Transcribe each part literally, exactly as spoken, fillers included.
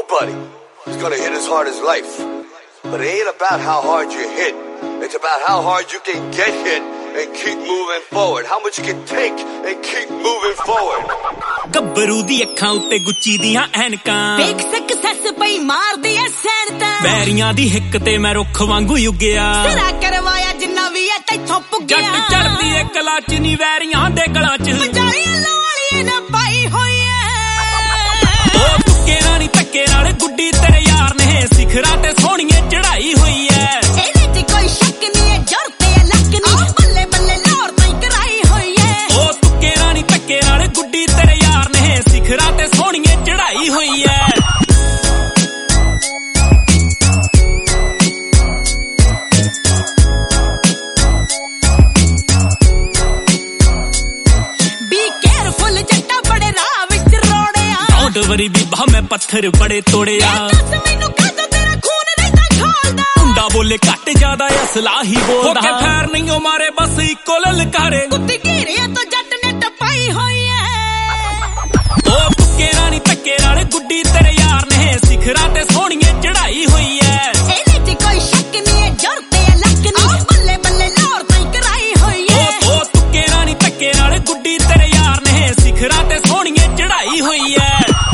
Nobody is gonna hit as hard as life. But it ain't about how hard you hit. It's about how hard you can get hit and keep moving forward. How much you can take and keep moving forward. ਗੱਭਰੂ ਦੀ ਅੱਖਾਂ ਉੱਤੇ ਗੁੱਚੀ ਦੀਆਂ ਐਨਕਾਂ ਵੇਖ success ਪਈ ਮਾਰਦੀ ਐ ਸੈਨਤਾਂ ਬੈਰੀਆਂ ਦੀ ਹਿੱਕ ਤੇ ਮੈਂ ਰੁੱਖ ਵਾਂਗੂ ਉੱਗਿਆ ਸਿਰਾ ਕਰਵਾਇਆ ਜਿੰਨਾ ਵੀ ਐ ਤੈਥੋਂ ਪੁੱਗਿਆ ਜੱਟ ਚੜਦੀ ਏ ਕਲਾ ਚ ਨੀ ਵੈਰੀਆਂ ਦੇ ਗਲਾਂ ਚ ਮਜਾਰੀਆਂ ਲੋਲੀਏ ਨਾ ਪਾਈ ਹੋਈ ਐ ਉਹ ਤੁੱਕੇ ਰਾਣੀ ਧੱਕੇ ਨਾਲ ਗੁੱਡੀ ਤੇਰੇ ਯਾਰ ਨੇ ਸਿਖਰਾਂ ਤੇ ਸੋਹਣੀਏ ਚੜਾਈ ਹੋਈ ਐ ਇਹਦੇ ਚ ਕੋਈ ਸ਼ੱਕ ਨੀ ਐ ਜੜ ਤੇ ਲੱਕ ਨੀ ਬੱਲੇ ਬੱਲੇ ਲੋਰ ਤਾਈ ਕਰਾਈ ਹੋਈ ਐ ਉਹ ਤੁੱਕੇ ਰਾਣੀ ਧੱਕੇ ਨਾਲ ਗੁੱਡੀ ਤੇਰੇ ਯਾਰ ਨੇ ਸਿਖਰਾਂ ਤੇ ਸੋਹਣੀਏ ਚੜਾਈ ਹੋਈ ਐ ਵਰੀ ਬੀਬਾ ਮੈਂ ਪੱਥਰ ਬੜੇ ਤੋੜਿਆ ਦੱਸ ਮੈਨੂੰ ਕਾਹਤੋਂ ਤੇਰਾ ਖੂਨ ਰਹਿੰਦਾ ਖੋਲਦਾ ਮੁੰਡਾ ਬੋਲੇ ਘੱਟ ਜ਼ਿਆਦਾ ਅਸਲਾ ਹੀ ਬੋਲਦਾ ਹੋ ਕੇ ਫੈਰ ਨਹੀਂ ਉਹ ਮਾਰੇ ਬਸ ਇੱਕੋ ਲਲਕਾਰੇ ਕੁੱਤੀ ਘੇਰਿਆ ਤੋਂ ਜੱਟ ਨੇ ਟਪਾਈ ਹੋਈ ਐ ਉਹ ਤੁੱਕੇ ਰਾਣੀ ਧੱਕੇ ਨਾਲ ਗੁੱਡੀ ਤੇਰੇ ਯਾਰ ਨੇ ਸਿਖਰਾਂ ਤੇ ਸੋਹਣੀਏ ਚੜਾਈ ਹੋਈ ਐ ਇਹਦੇ ਚ ਕੋਈ ਸ਼ੱਕ ਨੀ ਐ ਜੜ ਤੇ ਲੱਕ ਨੀ ਬੱਲੇ ਬੱਲੇ ਲੋਰ ਤਾਈ ਕਰਾਈ ਹੋਈ ਐ ਉਹ ਤੁੱਕੇ ਰਾਣੀ ਧੱਕੇ ਨਾਲ ਗੁੱਡੀ ਤੇਰੇ ਯਾਰ ਨੇ ਸਿਖਰਾਂ ਤੇ ਸੋਹਣੀਏ ਚੜਾਈ ਹੋਈ ਐ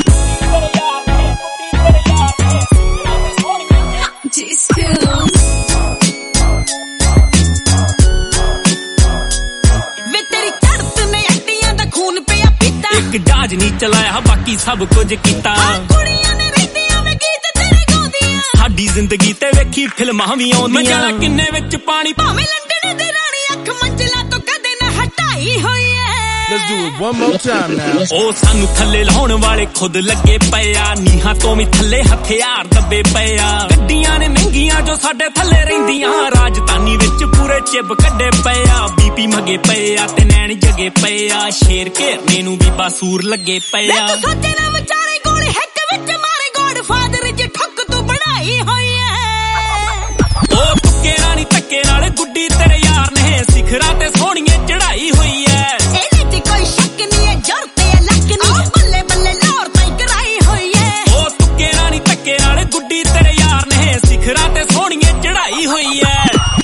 ਜਾਜ ਨਹੀਂ ਚਲਾਇਆ ਬਾਕੀ ਸਭ ਕੁਝ ਕੀਤਾ ਕੁੜੀਆਂ ਨੇ ਰਹਿੰਦੀਆਂ ਵੇ ਗੀਤ ਤੇਰੇ ਗਾਉਂਦੀਆਂ ਸਾਡੀ ਜ਼ਿੰਦਗੀ ਤੇ ਵੇਖੀ ਫਿਲਮਾਂ ਵੀ ਆਉਂਦੀਆਂ ਮੈਂ ਕਿੰਨੇ ਵਿੱਚ ਪਾਣੀ ਭਾਵੇਂ ਲੰਡਨ ਦੇ ਰਾਣੀ ਅੱਖ ਮੰਜ਼ਲਾਂ ਤੋਂ ਕਦੇ ਨਾ ਹਟਾਈ ਹੋਈ ਐ Let's do it one more time now. ਉਹ ਸਾਨੂੰ ਥੱਲੇ ਲਾਉਣ ਵਾਲੇ ਖੁਦ ਲੱਗੇ ਪਏ ਆ ਨੀਹਾਂ ਤੋਂ ਵੀ ਥੱਲੇ ਹਥਿਆਰ ਦੱਬੇ ਪਏ ਆ ਗੱਡੀਆਂ ਨੇ ਮਹਿੰਗੀਆਂ ਜੋ ਸਾਡੇ ਥੱਲੇ ਰਹਿੰਦੀਆਂ ਰਾਜਧਾਨੀ ਵਿੱਚ ਪੂਰੇ ਚਿੱਬ ਕੱਢੇ ਪਏ ਆ ਬੀਪੀ ਮਗੇ ਪਏ ਆ ਤੇ ਨੈਣ ਜਗੇ ਪਏ ਆ ਸ਼ੇਰ ਘੇਰਨੇ ਨੂੰ ਵੀ ਬਾਸੂਰ ਲੱਗੇ ਪਏ ਆ ਤੂੰ ਸੋਚੇ ਨਾ ਵਿਚਾਰੇ ਗੋਲੇ ਹਿੱਕ ਵਿੱਚ ਮਾਰੇ ਗੋਡ ਫਾਦਰ ਜੇ ਠੱਕ ਤੂੰ ਬਣਾਈ ਹੋਈ ਐ ਉਹ ਤੁੱਕੇ ਰਾਣੀ ਧੱਕੇ ਨਾਲ ਗੁੱਡੀ ਤੇਰੇ ਯਾਰ ਨੇ ਸਿਖਰਾਂ ਤੇ ਸੋਹਣੀਏ ਚੜਾਈ ਹੋਈ ਐ ਕੋਈ ਸ਼ੱਕ ਨੀ ਐ ਜੜ ਤੇ ਲੱਕ ਨੀ ਬੱਲੇ ਬੱਲੇ ਲੋਰ ਤਾਈ ਕਰਾਈ ਹੋਈ ਐ ਉਹ ਤੁੱਕੇ ਰਾਣੀ ਧੱਕੇ ਨਾਲ ਗੁੱਡੀ ਤੇਰੇ ਯਾਰ ਨੇ ਸਿਖਰਾਂ ਤੇ ਸੋਹਣੀਏ ਚੜਾਈ ਹੋਈ ਐ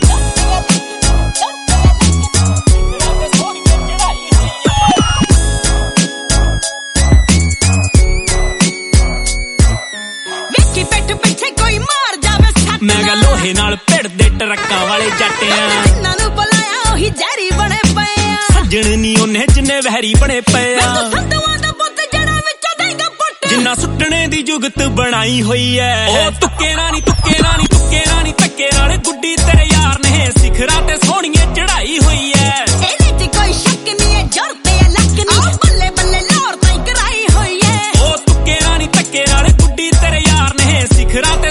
ਵੇਖੀ ਪਿੱਠ ਪਿੱਛੇ ਕੋਈ ਮਾਰ ਜਾਵੇ ਸੱਟ ਮੈਂ ਗਾ ਲੋਹੇ ਨਾਲ ਭਿੜਦੇ ਟਰੱਕਾਂ ਵਾਲੇ ਜੱਟ ਆ ਜਿੰਨਾਂ ਨੂੰ ਬੁਲਾਇਆ ਉਹੀ ਜ਼ਹਿਰੀ ਬਣੇ ਪਏ ਆ ਸੱਜਣ ਨੀ ਉਹਨੇ ਜਿੰਨੇ ਵਹਿਰੀ ਬਣੇ ਪਏ ਆ ਸੰਧੂਆਂ ਦਾ ਪੁੱਤ ਜੜਾ ਵਿੱਚੋਂ ਦੇਗਾ ਪੁੱਟ ਜਿੰਨਾ ਸੁੱਟਣੇ ਦੀ ਜੁਗਤ ਬਣਾਈ ਹੋਈ ਐ ਉਹ ਤੁੱਕੇ ਰਾਣੀ ਤੁੱਕੇ ਰਾਣੀ ਤੁੱਕੇ ਰਾਣੀ ਧੱਕੇ ਨਾਲ ਗੁੱਡੀ ਤੇਰੇ ਯਾਰ ਨੇ ਸਿਖਰਾਂ ਤੇ ਸੋਹਣੀਏ ਚੜਾਈ ਹੋਈ ਐ ਇਹਦੇ ਚ ਕੋਈ ਸ਼ੱਕ ਨੀ ਐ ਜੜ ਤੇ ਲੱਕ ਨੀ ਬੱਲੇ ਬੱਲੇ ਲੋਰ ਤਾਈ ਕਰਾਈ ਹੋਈ ਐ ਉਹ ਤੁੱਕੇ ਰਾਣੀ ਧੱਕੇ ਨਾਲ ਗੁੱਡੀ ਤੇਰੇ ਯਾਰ ਨੇ ਸਿਖਰਾਂ